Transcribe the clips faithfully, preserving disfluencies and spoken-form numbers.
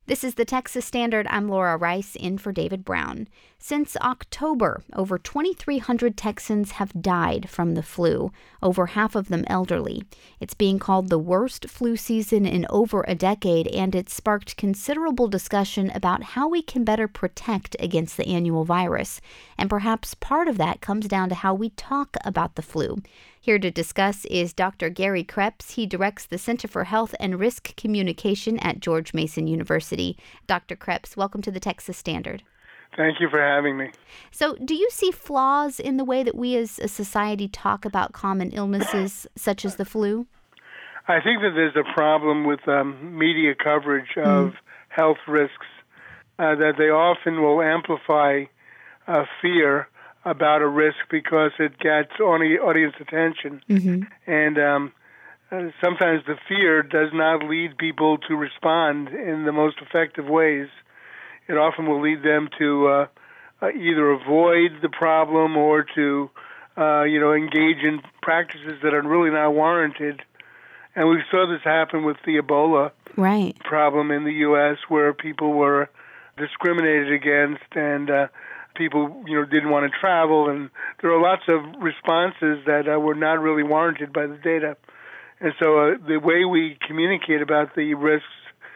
This is the Texas Standard. I'm Laura Rice, in for David Brown. Since October, over twenty-three hundred Texans have died from the flu, over half of them elderly. It's being called the worst flu season in over a decade, and it's sparked considerable discussion about how we can better protect against the annual virus. And perhaps part of that comes down to how we talk about the flu. Here to discuss is Doctor Gary Kreps. He directs the Center for Health and Risk Communication at George Mason University. Doctor Kreps, welcome to the Texas Standard. Thank you for having me. So, do you see flaws in the way that we as a society talk about common illnesses such as the flu? I think that there's a problem with um, media coverage of mm. health risks, uh, that they often will amplify uh, fear about a risk because it gets audience attention. Mm-hmm. And um, uh, sometimes the fear does not lead people to respond in the most effective ways. It often will lead them to uh, uh, either avoid the problem or to, uh, you know, engage in practices that are really not warranted. And we saw this happen with the Ebola right. problem in the U S, where people were discriminated against and uh, people, you know, didn't want to travel. And there were lots of responses that uh, were not really warranted by the data. And so uh, the way we communicate about the risks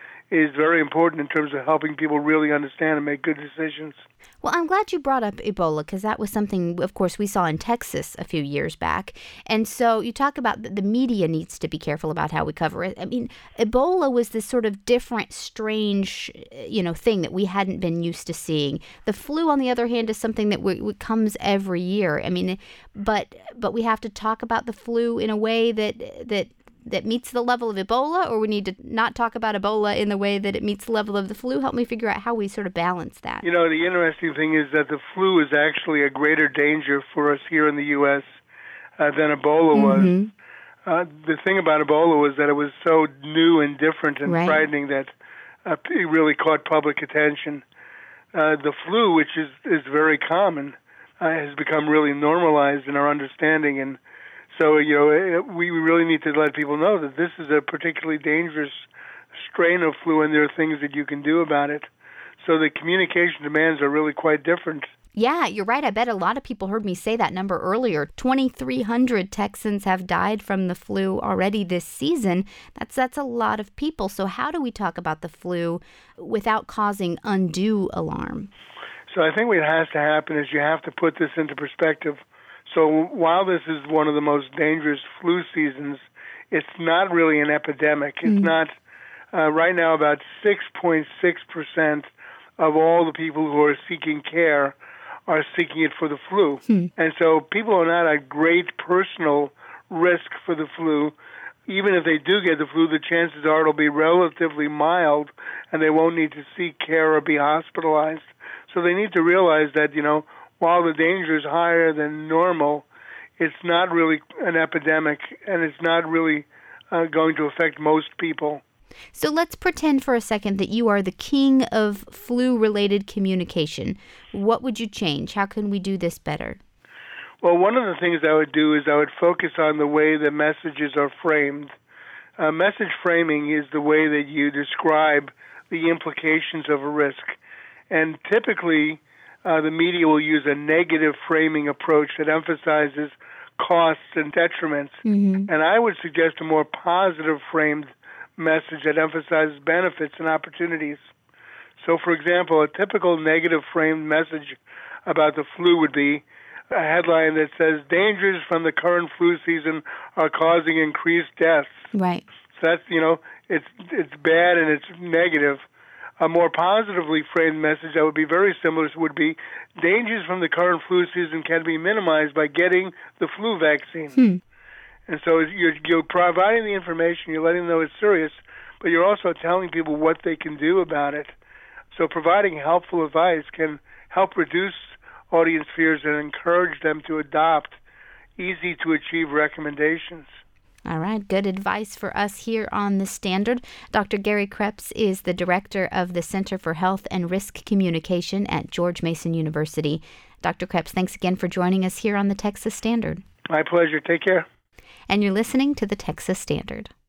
is very important in terms of helping people really understand and make good decisions. Well, I'm glad you brought up Ebola, because that was something, of course, we saw in Texas a few years back. And so you talk about the media needs to be careful about how we cover it. I mean, Ebola was this sort of different, strange, you know, thing that we hadn't been used to seeing. The flu, on the other hand, is something that we, comes every year. I mean, but but we have to talk about the flu in a way that that that meets the level of Ebola, or we need to not talk about Ebola in the way that it meets the level of the flu? Help me figure out how we sort of balance that. You know, the interesting thing is that the flu is actually a greater danger for us here in the U S uh, than Ebola mm-hmm. was. Uh, the thing about Ebola was that it was so new and different and right. frightening that uh, it really caught public attention. Uh, the flu, which is, is very common, uh, has become really normalized in our understanding, and so, you know, we really need to let people know that this is a particularly dangerous strain of flu, and there are things that you can do about it. So the communication demands are really quite different. Yeah, you're right. I bet a lot of people heard me say that number earlier. twenty-three hundred Texans have died from the flu already this season. That's that's a lot of people. So how do we talk about the flu without causing undue alarm? So I think what has to happen is you have to put this into perspective. So while this is one of the most dangerous flu seasons, it's not really an epidemic. It's mm-hmm. not, uh, right now, about six point six percent of all the people who are seeking care are seeking it for the flu. Mm-hmm. And so people are not at great personal risk for the flu. Even if they do get the flu, the chances are it'll be relatively mild and they won't need to seek care or be hospitalized. So they need to realize that, you know, while the danger is higher than normal, it's not really an epidemic, and it's not really uh, going to affect most people. So let's pretend for a second that you are the king of flu-related communication. What would you change? How can we do this better? Well, one of the things I would do is I would focus on the way the messages are framed. Uh, message framing is the way that you describe the implications of a risk. And typically, Uh, the media will use a negative framing approach that emphasizes costs and detriments. Mm-hmm. And I would suggest a more positive framed message that emphasizes benefits and opportunities. So, for example, a typical negative framed message about the flu would be a headline that says, "Dangers from the current flu season are causing increased deaths." Right. So that's, you know, it's it's bad and it's negative. A more positively framed message that would be very similar would be, dangers from the current flu season can be minimized by getting the flu vaccine. Hmm. And so you're, you're providing the information, you're letting them know it's serious, but you're also telling people what they can do about it. So providing helpful advice can help reduce audience fears and encourage them to adopt easy-to-achieve recommendations. All right, good advice for us here on The Standard. Doctor Gary Kreps is the director of the Center for Health and Risk Communication at George Mason University. Doctor Kreps, thanks again for joining us here on the Texas Standard. My pleasure. Take care. And you're listening to the Texas Standard.